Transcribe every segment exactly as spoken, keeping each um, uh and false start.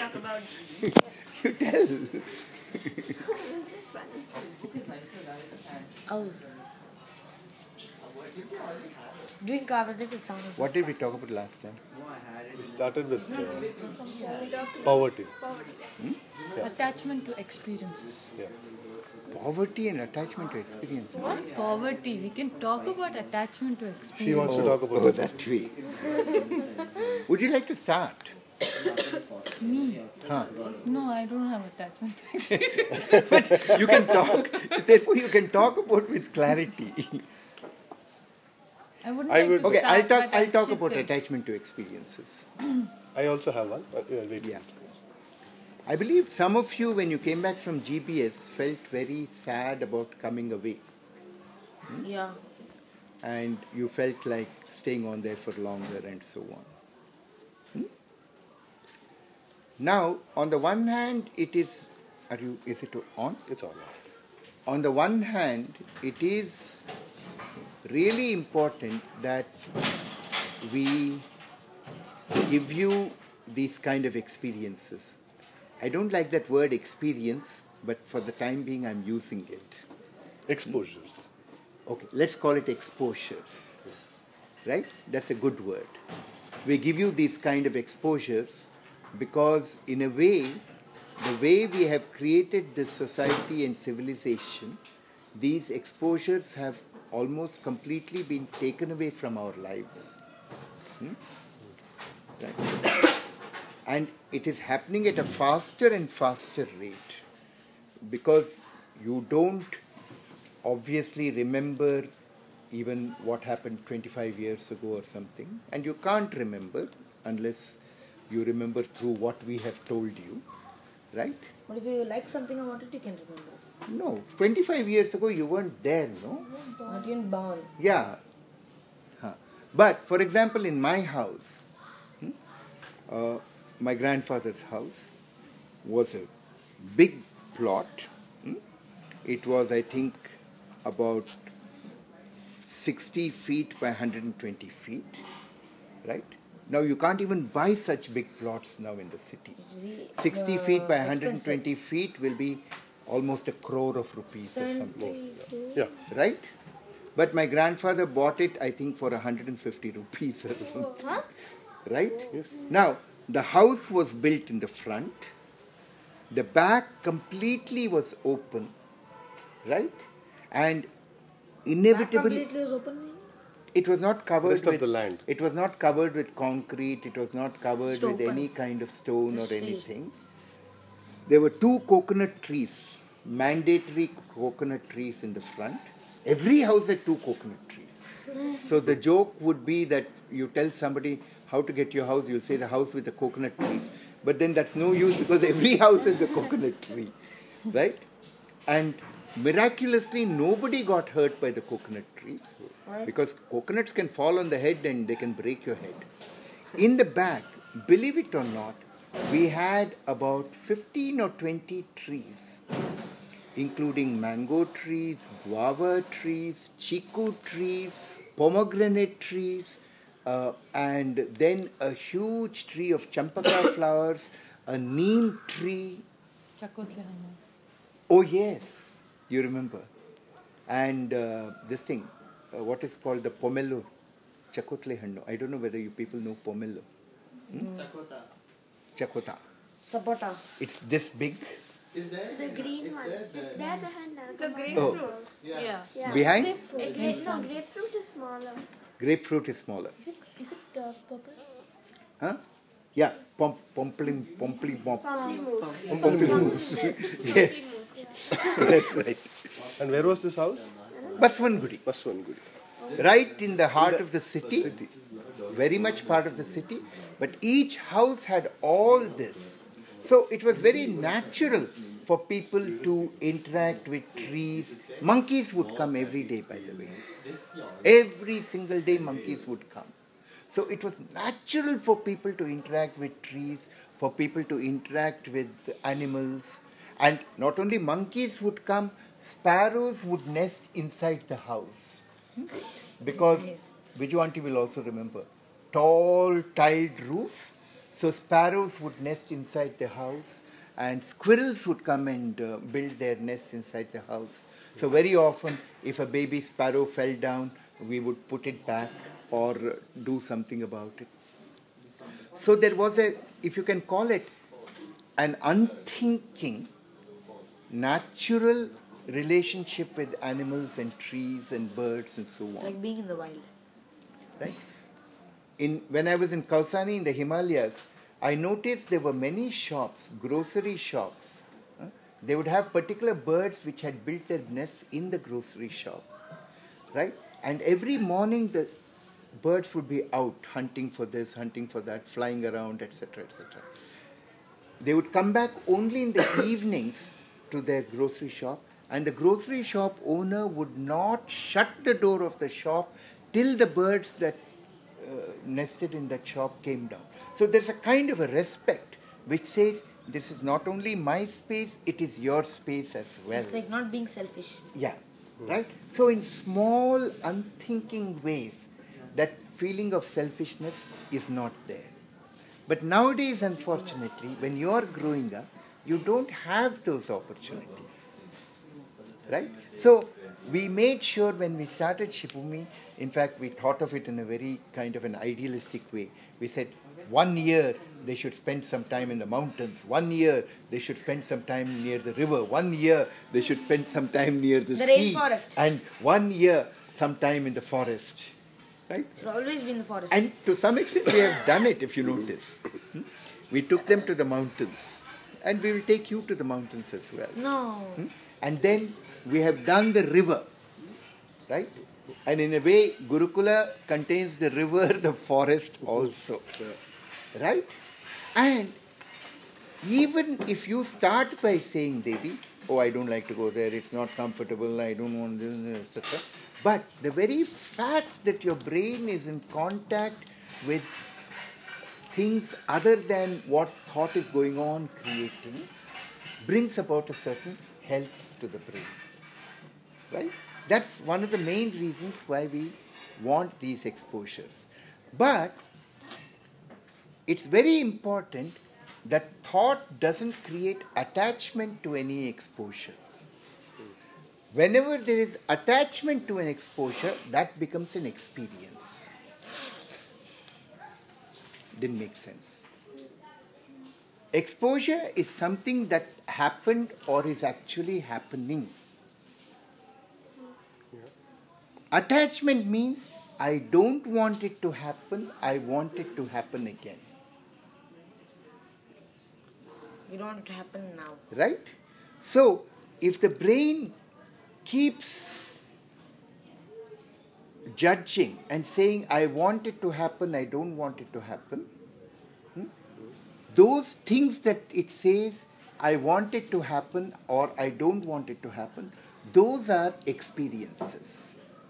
talk about? You tell. Oh. Doing carbonated sound. What did we talk about last time? We started with uh, poverty. Hmm? Yeah. Attachment to experiences. Yeah. Poverty and attachment to experiences. What poverty? We can talk about attachment to experiences. She wants to talk about Oh, it. that way. Would you like to start? Me? Huh? No, I don't have attachment to experiences. But you can talk. Therefore, you can talk about with clarity. I wouldn't I like would- to Okay, start, I'll talk. but I'll talk chip about in. attachment to experiences. I also have one. Uh, yeah, wait. Yeah. I believe some of you, when you came back from G B S, felt very sad about coming away. Yeah. And you felt like staying on there for longer and so on. Hmm? Now, on the one hand, it is, are you, is it on? It's all. On the one hand, it is really important that we give you these kind of experiences. I don't like that word experience, but for the time being, I'm using it. Exposures. Okay, let's call it exposures. Right? That's a good word. We give you these kind of exposures because, in a way, the way we have created this society and civilization, these exposures have almost completely been taken away from our lives. Hmm? Right. And it is happening at a faster and faster rate because you don't obviously remember even what happened twenty-five years ago or something, and you can't remember unless you remember through what we have told you, right? But if you like something about it, you can remember. No, twenty-five years ago you weren't there, no? Not even born. Yeah. Huh. But, for example, in my house, hmm, uh, my grandfather's house was a big plot. Hmm? It was, I think, about sixty feet by one hundred twenty feet, right? Now you can't even buy such big plots now in the city. sixty feet by one hundred twenty feet will be almost a crore of rupees or something, Yeah. right? But my grandfather bought it, I think, for one hundred fifty rupees or something, right? Yes. Now, the house was built in the front. The back completely was open, right? And inevitably, Completely was open. it was not covered Rest with of the land. It was not covered with concrete. It was not covered with Stone. any kind of stone or Just free. anything. There were two coconut trees, mandatory coconut trees in the front. Every house had two coconut trees. So the joke would be that you tell somebody how to get your house, you'll say the house with the coconut trees. But then that's no use because every house has a coconut tree, right? And miraculously, nobody got hurt by the coconut trees because coconuts can fall on the head and they can break your head. In the back, believe it or not, we had about fifteen or twenty trees, including mango trees, guava trees, chiku trees, pomegranate trees, uh, and then a huge tree of champaka flowers, a neem tree. Chakotle Hanu. Oh yes, you remember. And uh, this thing, uh, what is called the pomelo, chakotle hannu. I don't know whether you people know pomelo. Hmm? Chakota. Sapota. It's this big. Is there? The green one. It's there, the hand. The green. grapefruit. Oh. Yeah. Yeah. Behind? A grape, no, grapefruit is smaller. Grapefruit is smaller. Is it uh, purple? Huh? Yeah, pom pompling, pompling, pomp. Pamplemousse. Pomplimousse. Yes, that's right. And where was this house? Baswangudi. Baswangudi. Right in the heart of the city, very much part of the city, but each house had all this. So it was very natural for people to interact with trees. Monkeys would come every day, by the way. Every single day monkeys would come. So it was natural for people to interact with trees, for people to interact with animals. And not only monkeys would come, sparrows would nest inside the house. Because, Viju auntie will also remember, tall tiled roof, So sparrows would nest inside the house, and squirrels would come and uh, build their nests inside the house. So very often, if a baby sparrow fell down, we would put it back or uh, do something about it. So there was a, if you can call it, an unthinking, natural relationship with animals and trees and birds and so on. Like being in the wild. Right? In, when I was in Kausani in the Himalayas, I noticed there were many shops, grocery shops. huh? They would have particular birds which had built their nests in the grocery shop. Right? And every morning the birds would be out hunting for this, hunting for that, flying around, et cetera, et cetera. They would come back only in the evenings to their grocery shop, and the grocery shop owner would not shut the door of the shop till the birds that uh, nested in that shop came down. So there's a kind of a respect which says, this is not only my space, it is your space as well. It's like not being selfish. Yeah, right? So in small, unthinking ways, that feeling of selfishness is not there. But nowadays, unfortunately, when you are growing up, you don't have those opportunities. Right? So we made sure when we started Shipumi, in fact, we thought of it in a very kind of an idealistic way. We said, one year they should spend some time in the mountains. One year they should spend some time near the river. One year they should spend some time near the, The sea. rainforest. And one year some time in the forest. Right? It's always been the forest. And to some extent we have done it, if you notice. Hmm? We took them to the mountains. And we will take you to the mountains as well. no. Hmm? And then we have done the river. Right? And in a way, Gurukula contains the river, the forest also. Right? And even if you start by saying, Devi, oh, I don't like to go there, it's not comfortable, I don't want this, et cetera. But the very fact that your brain is in contact with things other than what thought is going on creating brings about a certain health to the brain. Right? That's one of the main reasons why we want these exposures. But it's very important that thought doesn't create attachment to any exposure. Whenever there is attachment to an exposure, that becomes an experience. Didn't make sense. Exposure is something that happened or is actually happening. Attachment means I don't want it to happen, I want it to happen again. You don't want it to happen now. Right? So, if the brain keeps judging and saying, I want it to happen, I don't want it to happen, hmm? those things that it says, I want it to happen or I don't want it to happen, those are experiences.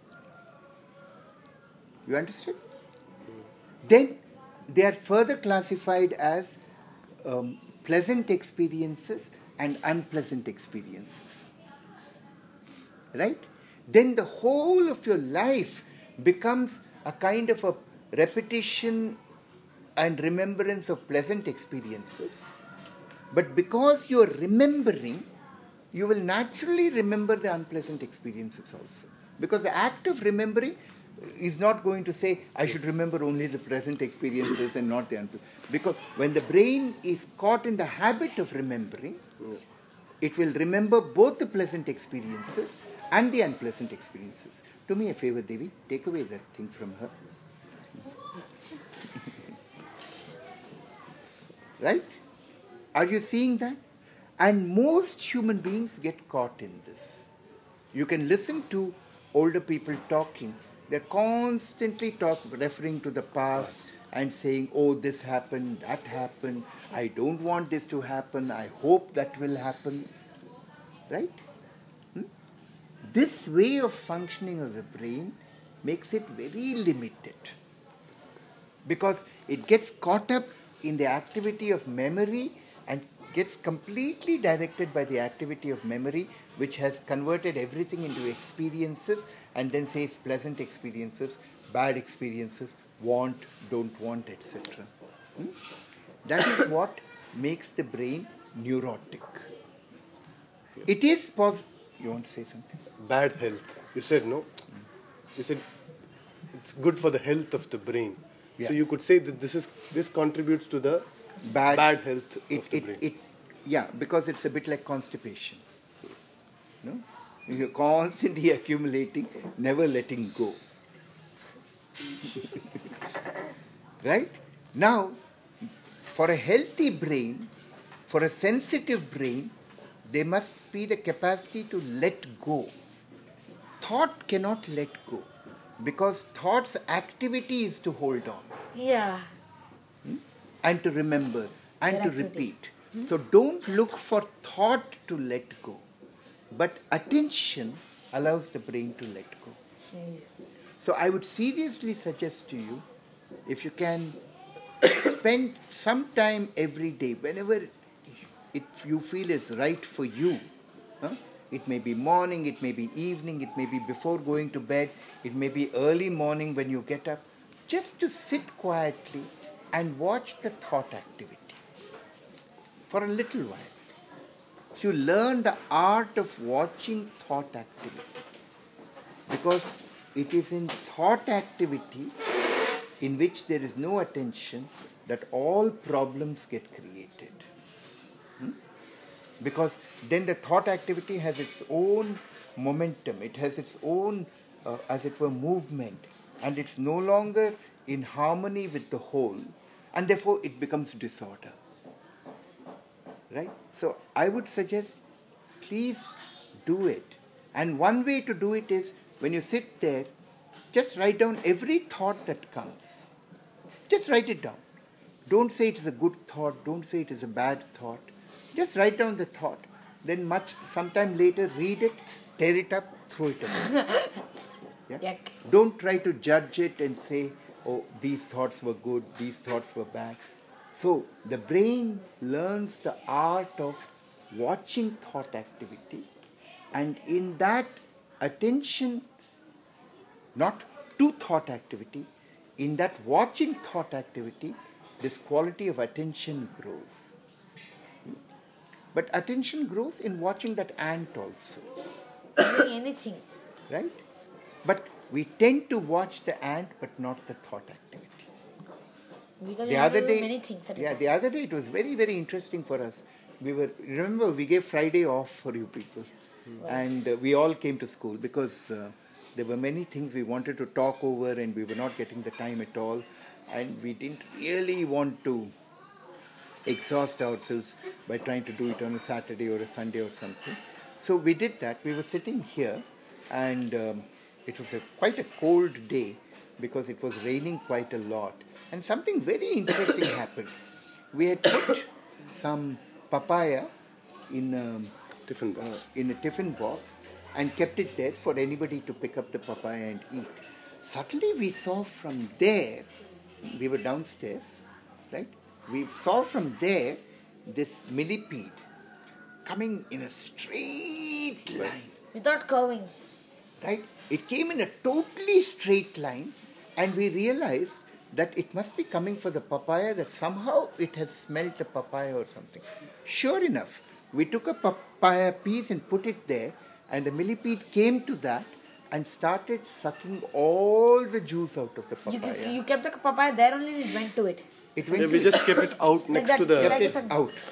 You understand? Then they are further classified as um, pleasant experiences and unpleasant experiences. Right? Then the whole of your life becomes a kind of a repetition and remembrance of pleasant experiences. But because you are remembering, you will naturally remember the unpleasant experiences also. Because the act of remembering is not going to say, I should remember only the present experiences and not the unpleasant. Because when the brain is caught in the habit of remembering, it will remember both the pleasant experiences and the unpleasant experiences. Do me a favor, Devi, take away that thing from her. Right? Are you seeing that? And most human beings get caught in this. You can listen to older people talking. They're constantly talk, referring to the past and saying, oh, this happened, that happened, I don't want this to happen, I hope that will happen. Right? Hmm? This way of functioning of the brain makes it very limited. Because it gets caught up in the activity of memory and gets completely directed by the activity of memory, which has converted everything into experiences and then says pleasant experiences, bad experiences, want, don't want, et cetera. Hmm? That is what makes the brain neurotic. It is possible. You want to say something? Bad health. You said no. You said it's good for the health of the brain. Yeah. So you could say that this is this contributes to the Bad, bad health it, of the it, brain. It, yeah, because it's a bit like constipation. No? You're constantly accumulating, never letting go. Right? Now, for a healthy brain, for a sensitive brain, there must be the capacity to let go. Thought cannot let go because thought's activity is to hold on Yeah. and to remember and Their to activity. repeat. So don't look for thought to let go, but attention allows the brain to let go. Yes. So I would seriously suggest to you, if you can spend some time every day, whenever it you feel is right for you. Huh? It may be morning, it may be evening, it may be before going to bed, it may be early morning when you get up. Just to sit quietly and watch the thought activity for a little while. You learn the art of watching thought activity, because it is in thought activity in which there is no attention that all problems get created. Hmm? Because then the thought activity has its own momentum, it has its own, uh, as it were, movement, and it's no longer in harmony with the whole, and therefore it becomes disorder. Right? So I would suggest, please do it. And one way to do it is, when you sit there, just write down every thought that comes. Just write it down. Don't say it is a good thought, don't say it is a bad thought. Just write down the thought. Then much sometime later read it, tear it up, throw it away. Yeah? Yuck. Don't try to judge it and say, oh, these thoughts were good, these thoughts were bad. So the brain learns the art of watching thought activity, and in that attention, not to thought activity, in that watching thought activity, this quality of attention grows. But attention grows in watching that ant also, Doing anything. right? But we tend to watch the ant but not the thought activity. Because The you have other to do day, many things at a yeah, time. the other day it was very, very interesting for us. We were, remember, we gave Friday off for you people, and uh, we all came to school because uh, there were many things we wanted to talk over, and we were not getting the time at all, and we didn't really want to exhaust ourselves by trying to do it on a Saturday or a Sunday or something. So we did that. We were sitting here, and um, it was a, quite a cold day because it was raining quite a lot, and something very interesting happened. We had put some papaya in a, Tiffin box. uh, in a tiffin box and kept it there for anybody to pick up the papaya and eat. Suddenly we saw from there, we were downstairs, right? We saw from there this millipede coming in a straight line, Without curving. right? It came in a totally straight line, and we realized that it must be coming for the papaya, that somehow it has smelt the papaya or something. Sure enough, we took a papaya piece and put it there, and the millipede came to that and started sucking all the juice out of the You, papaya. you kept the papaya there only and it went to it. It went Yeah, we to- just kept it out next that, to the. like kept it's it a- out.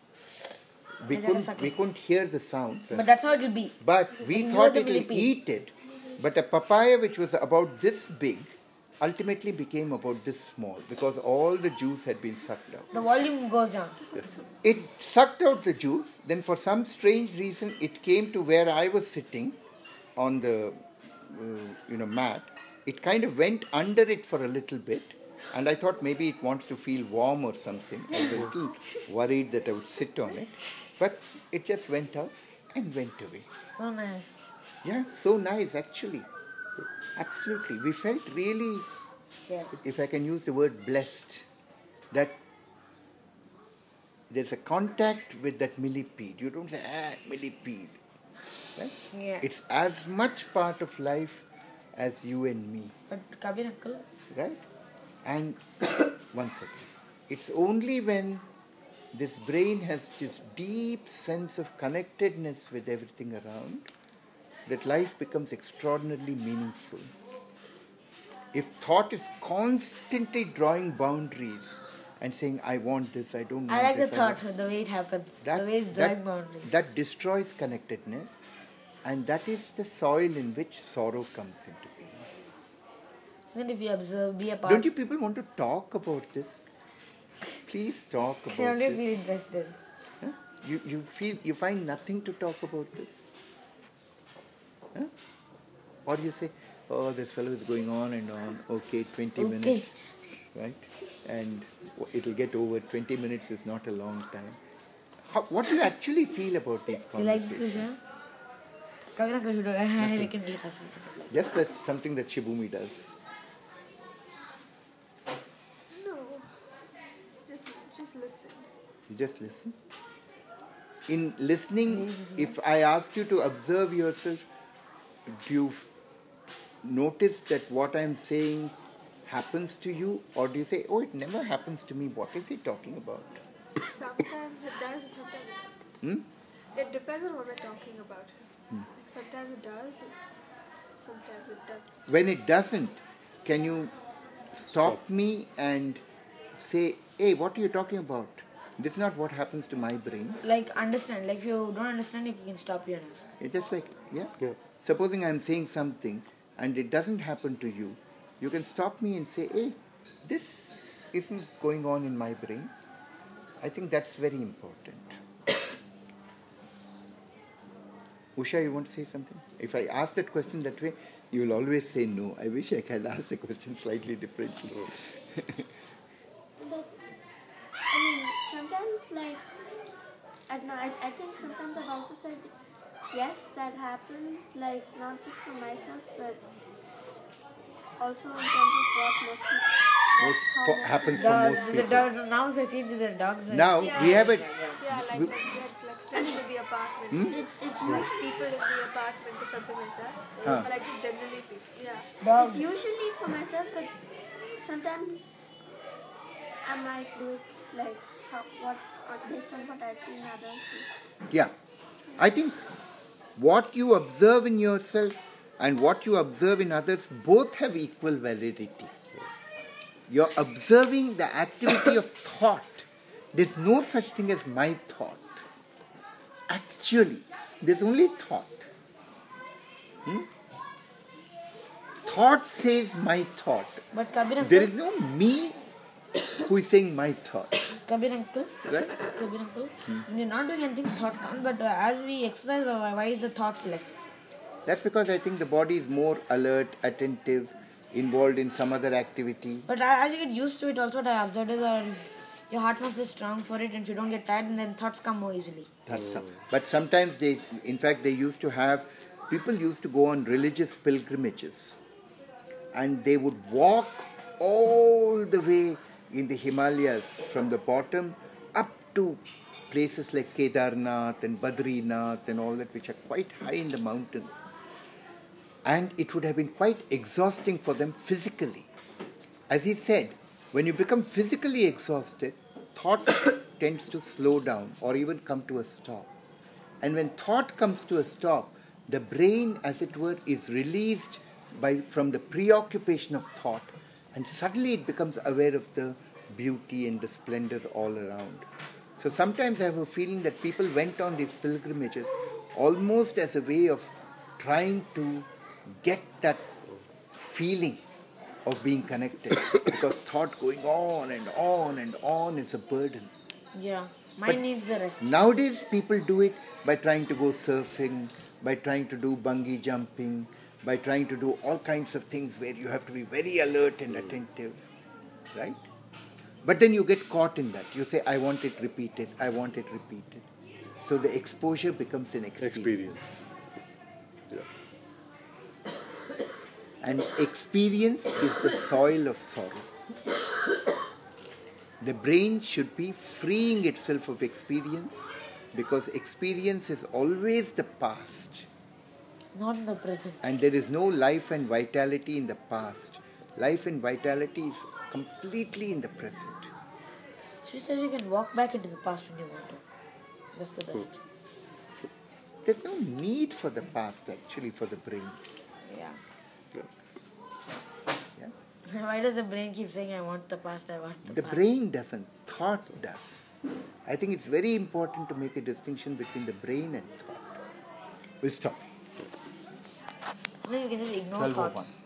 We Like that is couldn't, sucking. we couldn't hear the sound. But that's how it will be. But we You thought know it the will millipede. eat it. But a papaya which was about this big ultimately became about this small because all the juice had been sucked out. The volume goes down. Yes. It sucked out the juice. Then for some strange reason it came to where I was sitting on the uh, you know mat. It kind of went under it for a little bit. And I thought maybe it wants to feel warm or something. I was a little worried that I would sit on it. But it just went out and went away. So nice. Yeah, so nice actually. Absolutely. We felt really, Yeah. if I can use the word blessed, that there's a contact with that millipede. You don't say, ah, millipede. Right? Yeah. It's as much part of life as you and me. But Kabir uncle, Right? And one second. It's only when this brain has this deep sense of connectedness with everything around that life becomes extraordinarily meaningful. If thought is constantly drawing boundaries and saying, I want this, I don't want I like the this. I thought, want-" the way it happens, that, the way it's that, drawing boundaries. that destroys connectedness, and that is the soil in which sorrow comes into being. Even if you observe, be a part. Don't you people want to talk about this? Please talk I about only this. feel interested. Huh? You, you feel you find nothing to talk about this? Huh? Or you say, oh, this fellow is going on and on. Okay, twenty Okay. minutes, right? And it'll get over. twenty minutes is not a long time. How, what do you actually feel about these You like this, conversations? Usha? Kavina ko shoot hoga. Hai, lekin nahi kar sakte. Yes, that's something that Shibumi does. No. Just, just listen. You just listen. In listening, if I ask you to observe yourself, do you f- notice that what I'm saying happens to you, or do you say, oh, it never happens to me, what is he talking about? Sometimes it does, and sometimes it doesn't. Hmm? It depends on what we're talking about. Like sometimes it does, and sometimes it doesn't. When it doesn't, can you stop me and say, hey, what are you talking about? This is not what happens to my brain. Like, understand. Like, if you don't understand, you can stop you and ask. It's just like, yeah. Yeah. Supposing I'm saying something and it doesn't happen to you, you can stop me and say, hey, this isn't going on in my brain. I think that's very important. Usha, you want to say something? If I ask that question that way, you will always say no. I wish I could ask the question slightly differently. But, I mean, sometimes, like, I don't know, I, I think sometimes I've also said, yes, that happens, like, not just for myself, but also in terms of what most people. Most how for, most happens for Dogs, most the people. dog, now if I see the dogs. are- Now, Yeah. we have a... Yeah, like, we- like, like, like friends in the apartment. Hmm? It, it's usually people in the apartment or something like that. Huh. But like just generally people. Yeah. Dogs. It's usually for myself, but sometimes I might do it like how, what, what based on what I've seen others do. Yeah. I think what you observe in yourself and what you observe in others both have equal validity. You're observing the activity of thought. There's no such thing as my thought. Actually, there's only thought. Hmm? Thought says my thought. But Kabir uncle, There is no me who is saying my thought. Kabir uncle, Right? Kabir uncle, when you're not doing anything, thought comes. But uh, as we exercise, uh, why is the thoughts less? That's because I think the body is more alert, attentive, involved in some other activity. But uh, as you get used to it, also what I observed is uh, your heart must be strong for it, and if you don't get tired, and then thoughts come more easily. That's come. But sometimes they, in fact, they used to have, people used to go on religious pilgrimages and they would walk all the way in the Himalayas from the bottom up to places like Kedarnath and Badrinath and all that, which are quite high in the mountains. And it would have been quite exhausting for them physically. As he said, when you become physically exhausted, thought tends to slow down or even come to a stop. And when thought comes to a stop, the brain, as it were, is released by from the preoccupation of thought, and suddenly it becomes aware of the beauty and the splendor all around. So sometimes I have a feeling that people went on these pilgrimages almost as a way of trying to get that feeling of being connected, because thought going on and on and on is a burden. Yeah, mind But needs the rest. Nowadays people do it by trying to go surfing, by trying to do bungee jumping, by trying to do all kinds of things where you have to be very alert and attentive, right? But then you get caught in that. You say, I want it repeated, I want it repeated. So the exposure becomes an experience. Experience. Yeah. And experience is the soil of sorrow. The brain should be freeing itself of experience, because experience is always the past. Not in the present. And there is no life and vitality in the past. Life and vitality is completely in the present. She said you can walk back into the past when you want to. That's the best. There's no need for the past actually for the brain. Yeah. Yeah? Why does the brain keep saying I want the past, I want the, The past? brain doesn't, thought does. I think it's very important to make a distinction between the brain and thought. We'll stop. Then you can just ignore twelve oh thoughts. one.